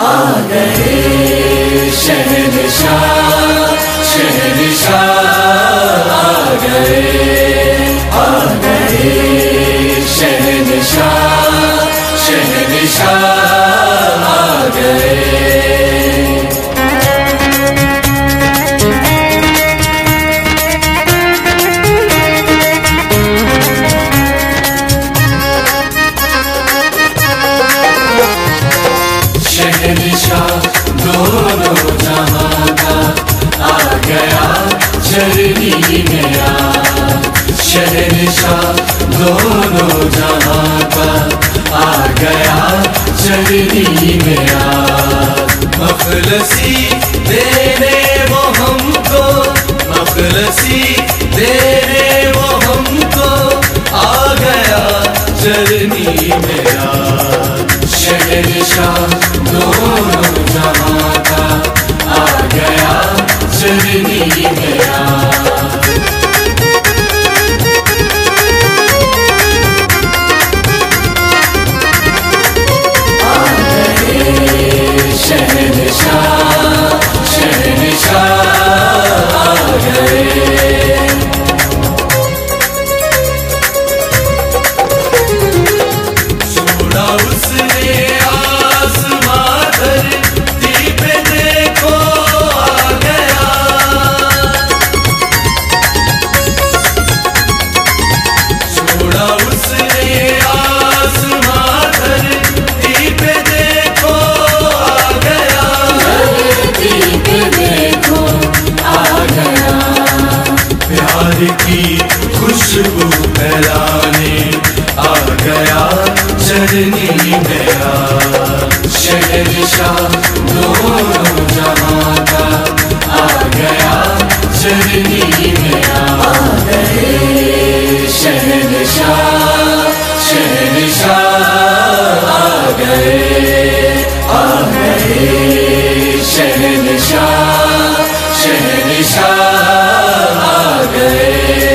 आ गए शहंशाह शहंशाह आ गए शहंशाह शहंशाह आ गए। शहंशाह दोनों जहां का आ गया चरनी में आ। शहंशाह दोनों जहां का आ गया चरनी में आ। मखलसी देने वो हमको, मखलसी देने वो हमको आ गया चरनी में आ। शहंशाह दोनों जहां का आ गया चरनी में आ। शहंशाह शहंशाह आ गए। छोड़ा उसने आसमां धरती पे, देखो आ गया। छोड़ा उसने आसमां धरती पे, देखो प्यार की खुशबू फैलाने आ गया चरनी में आ। शहंशाह दोनों जहां का आ गया चरनी में आ गए। शहंशाह शहंशाह आ गए शहंशाह शहंशाह आ गए।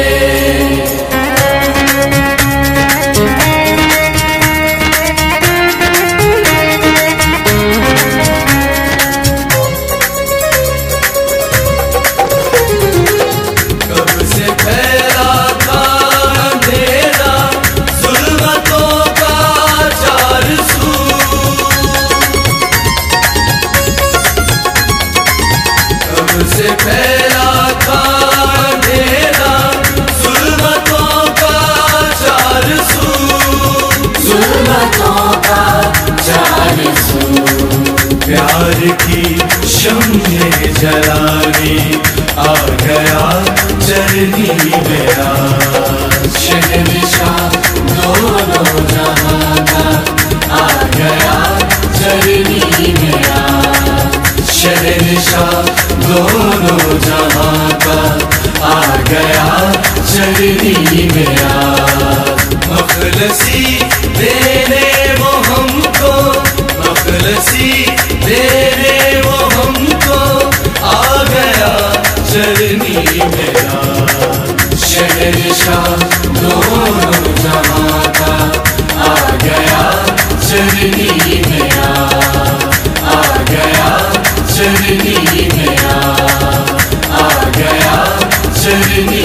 कब से फैला था अंधेरा, जुल्मतों का चार सू। कब से फैला था अंधेरा, जुल्मतों का चार सू। जुल्मतों का चार सू। प्यार की शम्में जलाने आ गया चरनी में आ। शहंशाह दोनों जहां का आ गया चरनी में आ। शहंशाह दोनों जहां का आ गया चरनी में आ। मखलसी देने वो हमको, मखलसी देने वो हमको आ गया चरनी में आ। शहंशाह दोनों जहां का आ गया चरनी में आ गया चरनी में आ गया चरनी